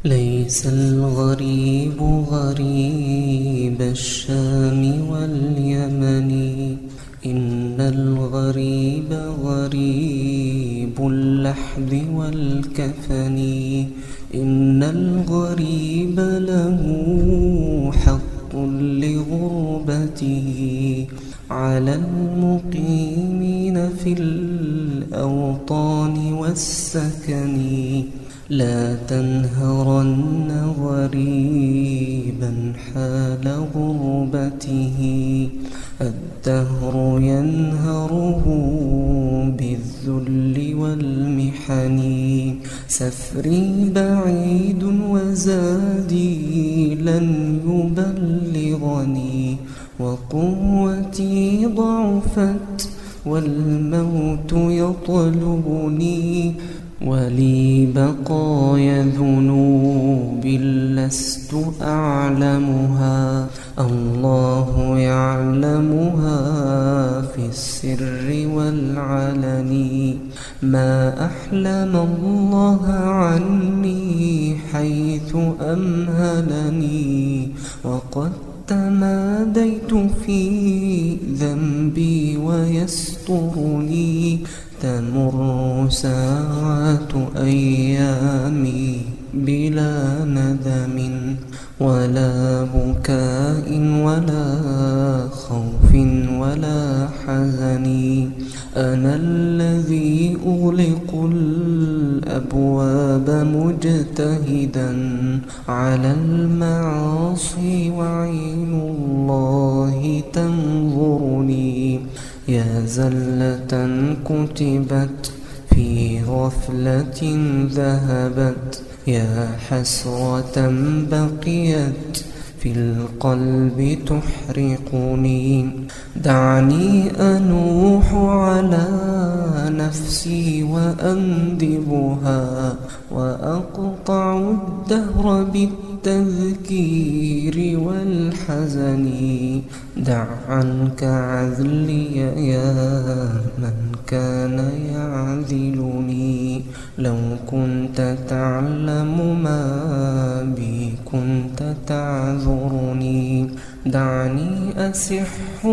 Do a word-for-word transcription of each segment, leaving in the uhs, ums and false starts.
ليس الغريب غريب الشام واليمن، إن الغريب غريب اللحد والكفن. إن الغريب له حق لغربته على المقيمين في الأوطان والسكن. لا تنهرن غريبا حال غربته، الدهر ينهره بالذل والمحن. سفري بعيد وزادي لن يبلغني، وقوتي ضعفت والموت يطلبني. ولي بقايا ذنوب لست أعلمها، الله يعلمها في السر والعلن. ما أحلم الله عني حيث أمهلني، وقد تماديت في ذنبي ويسترني. تمر ساعات أيامي بلا ندم، ولا بكاء ولا خوف ولا حزن. أنا الذي أغلق الأبواب مجتهدا على المعاصي، وعين الله تنظرني. يا زلة كتبت في غفلة ذهبت، يا حسرة بقيت في القلب تحرقني. دعني أنوح على نفسي وأندبها، وأقطع الدهر بالتذكير والحزن. دع عنك عذلي يا من كان يعذلني، لو كنت تعلم ما بي كنت تعذرني. دعني أسح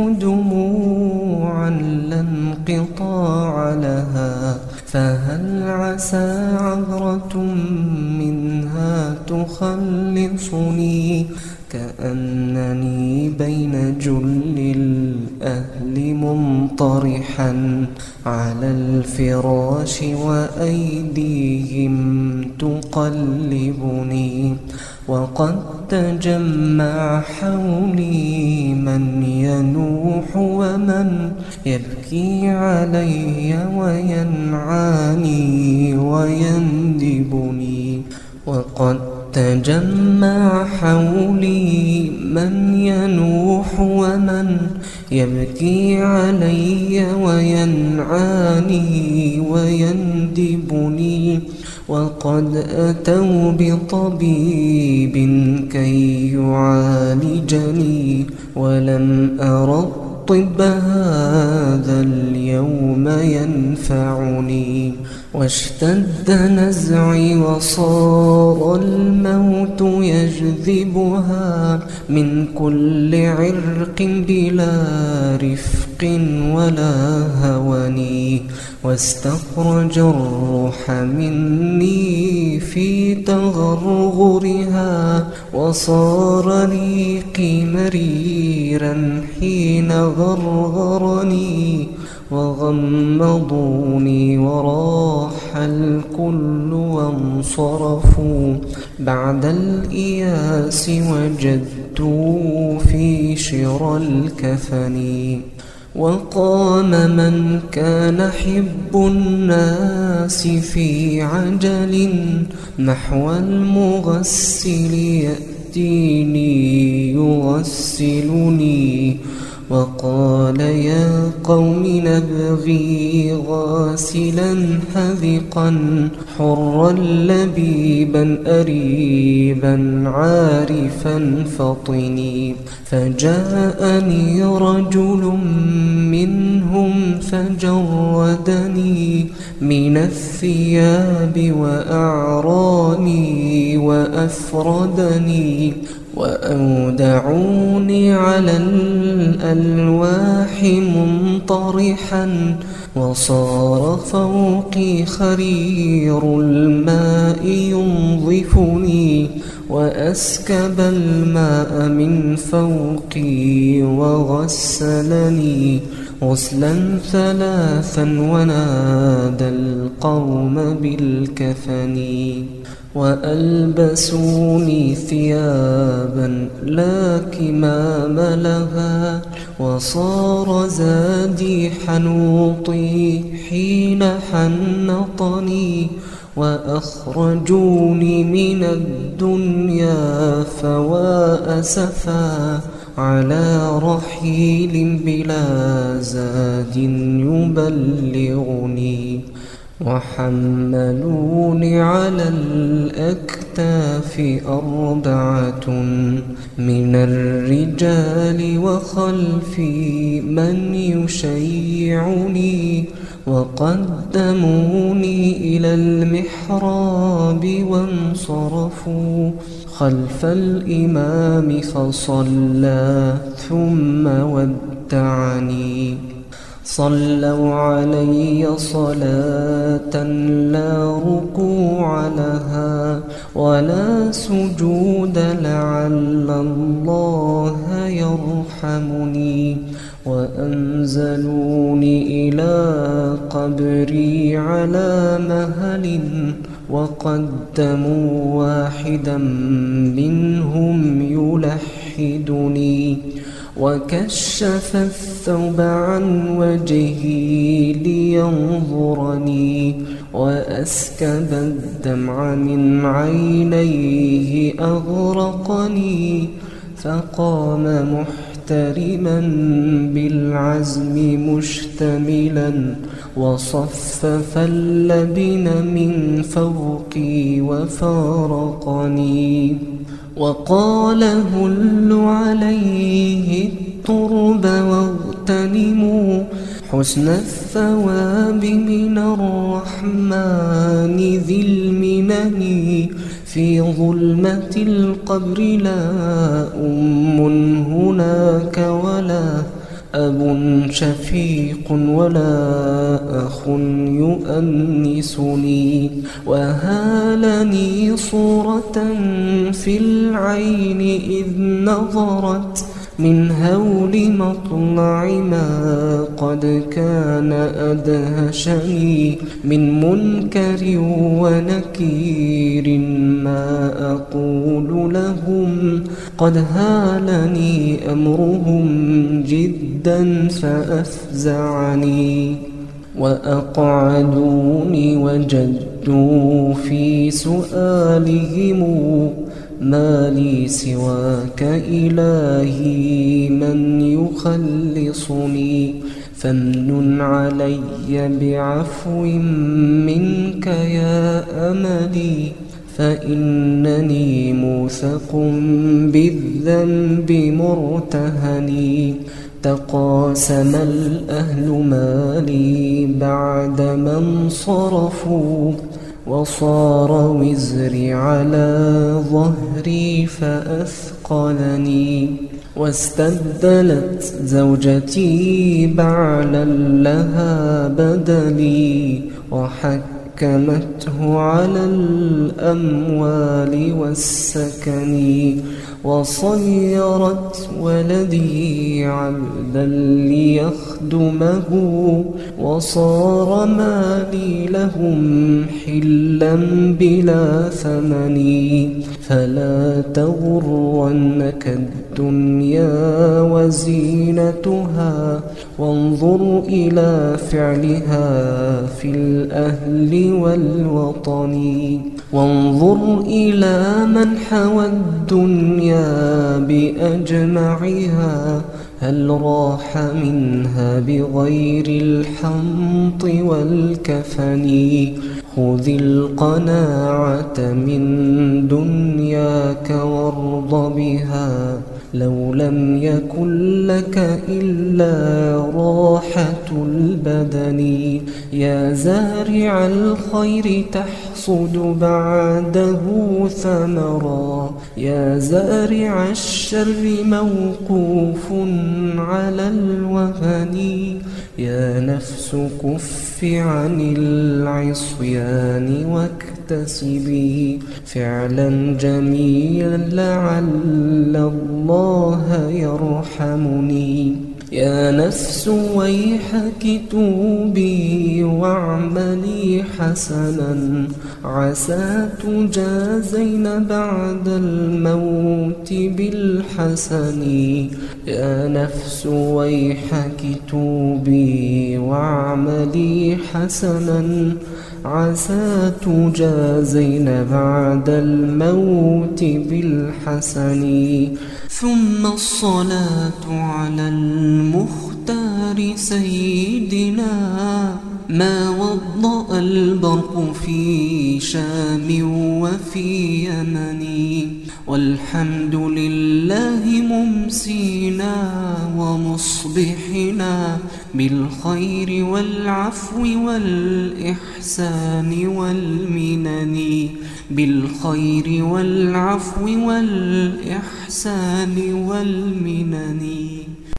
دموعا لا انقطاع لها، فهل عسى عبرة منها تخلصني. كأنني بين جل الأهل منطرحا على الفراش، وأيديهم تقلبني. وقد تجمع حولي من ينوح ومن يبكي علي وينعاني ويندبني. وقد تجمع حولي من ينوح ومن يبكي علي وينعاني ويندبني. وقد أتوا بطبيب كي يعالجني، ولم أر الطب هذا اليوم ينفعني. واشتد نزعي وصار الموت يجذبها من كل عرق بلا رفق ولا هوني. واستخرج الروح مني في تغرغرها، وصار ريقي مريرا حين غرغرني. وغمضوني وراح الكل وانصرفوا، بعد الإياس وجدت في شرى الكفن. وقام من كان حب الناس في عجل نحو المغسل يأتيني يغسلني. وقال يا قوم نبغي غاسلا حذقا حرا لبيبا أريبا عارفا فطني. فجاءني رجل منهم فجردني من الثياب وأعراني وأفردني وأودعوني على الألواح منطرحا وصار فوقي خرير الماء ينظفني وأسكب الماء من فوقي وغسلني غسلا ثلاثا ونادى القوم بالكفن وألبسوني ثيابا لا كمام لها وصار زادي حنوطي حين حنطني وأخرجوني من الدنيا فوا أسفا على رحيل بلا زاد يبلغني. وحملوني على الأكتاف أربعة من الرجال وخلفي من يشيعني وقدموني إلى المحراب وانصرفوا خلف الإمام فصلى ثم ودعني. صلوا علي صلاة لا ركوع لها ولا سجود لعل الله يرحمني. وأنزلوني إلى قبري على مهل وقدموا واحدا منهم يلحدني وكشف الثوب عن وجهي لينظرني وأسكب الدمع من عينيه أغرقني. فقام محترما بالعزم مشتملا وصفف اللبن من فوقي وفارقني وقال هلوا عليه الترب واغتنموا حسن الثواب من الرحمن ذي المنن. في ظلمة القبر لا أم هناك ولا أب شفيق ولا أخ يؤنسني. وهالني صورة في العين إذ نظرت من هول مطلع ما قد كان أدهشني من منكر ونكير ما أقول لهم قد هالني أمرهم جدا فأفزعني. وأقعدوني وجدوا في سؤالهم ما لي سواك إلهي من يخلصني. فامنن علي بعفو منك يا أملي فإنني موثق بالذنب مرتهني. تقاسم الأهل مالي بعدما انصرفوا وصار وزري على ظهري فأثقلني. واستبدلت زوجتي بعلا لها بدلي وحكمته على الأموال والسكن. وصيرت ولدي عبدا ليخدمه وصار مالي لهم حلا بلا ثمن. فلا تغرنك الدنيا وزينتها وانظر إلى فعلها في الأهل والوطن. وانظر إلى من حوى الدنيا بأجمعها هل راح منها بغير الحنط والكفن. خذ القناعة من دنياك وارض بها، لو لم يكن لك إلا راحة البدن. يا زارع الخير تحصد بعده ثمرا، يا زارع الشر موقوف على الوهن. يا نفس كف عن العصيان واكتسبي فعلا جميلا لعل الله يرحمني. يا نفس ويحك توبي واعملي حسنا، عسى تجازين بعد الموت بالحسن. يا نفس ويحك توبي واعملي حسنا، عسى تجازين بعد الموت بالحسن. ثم الصلاة على المختار سيدنا، ما وضأ البرق في شام وفي يمن. والحمد لله ممسينا ومصبحنا، بالخير والعفو والإحسان والمنن. بالخير والعفو والإحسان والمنن.